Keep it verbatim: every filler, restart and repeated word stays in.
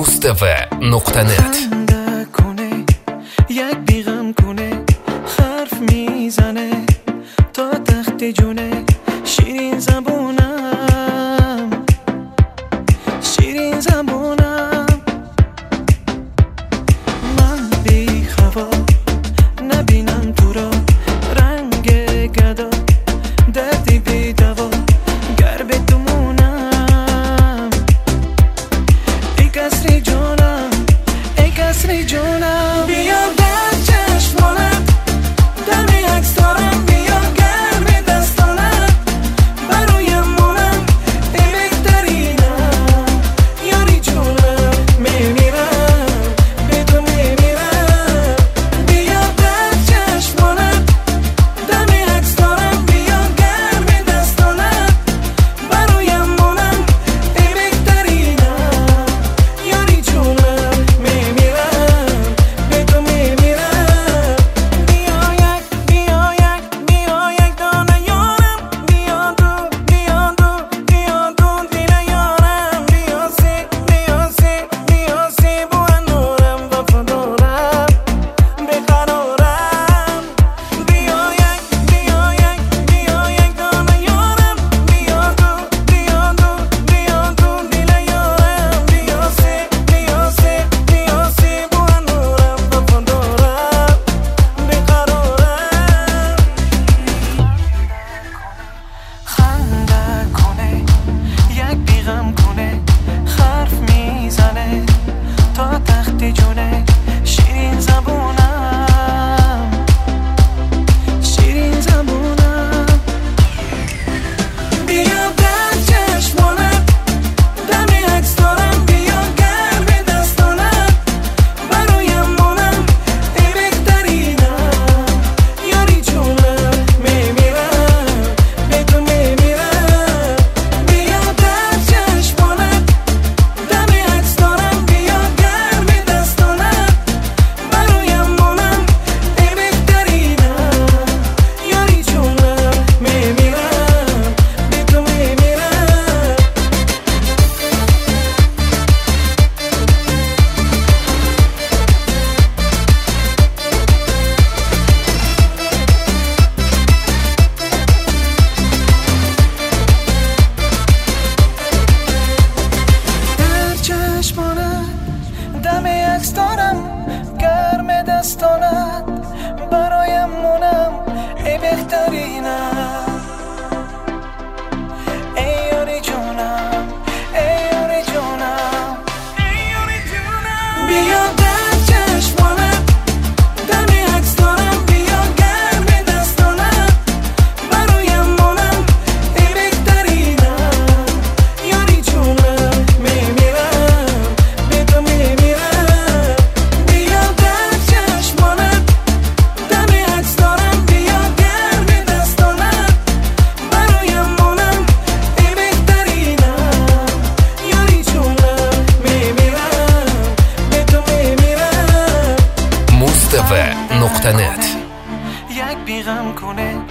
مصطفی نقطه نت. یک بیغم کنه حرف میزنه تا تخت جونه، شیرین زبونم شیرین زبونم. من بی خوا نبینم تو را، رنگ گدا دردی بی دوا، گر به تو مونم ای کسری جونم ای کسری جونم. بیا در چشمانم دم عکس دارم، بیا گرم دستانم برایم مونم ای بهترینم یاری جونم. میمیرم به تو میمیرم. بیا در چشمانم دم عکس دارم، بیا گرم دستانم برایم مونم ای بهترینم یاری جونم. میمیرم به تو میمیرم. بیا یک بیا یک بیا یک دانه یارم، بیا تو بیا تو بیا تو دل یارم. بیا سی بیا سی بیا سی بو نورم وفادارم بقرارم. بیا یک بیا یک بیا یک دانه یارم، بیا تو بیا تو بیا تو دل یارم. بیا سی بیا سی بیا سی بو نورم وفادارم بقرارم. خنده کنه یک بیغم کنه حرف میزنه تا تخت جونه، شیرین زبونم شیرین زبونم. بیا در چشمانم دم عکس دارم، بیا گرم دستانم برایم مونم ای بهترینم یاری جونم. میمیرم به تو میمیرم. بیا در چشمانم دم عکس دارم، بیا گرم دستانم برایم مونم ای بهترینم یاری جونم. میمیرم به تو میمیرم. در چشمانت دم عکس دارم، گرم دستانت برایم مونم ای بهترینم ای یاری جونم ای یاری جونم ای یاری جونم. بیا در چشمانت دم عکس دارم، بیا گرم دستانت برایم مونم ای بهترینم یاری جونم. میمیرم به تو میمیرم. بیا در چشمانت دم عکس دارم، بیا گرم دستانت برایم مونم ای بهترینم یاری جونم. میمیرم به تو میمیرم. مصطفی نقطه نت. یک بیغم کنه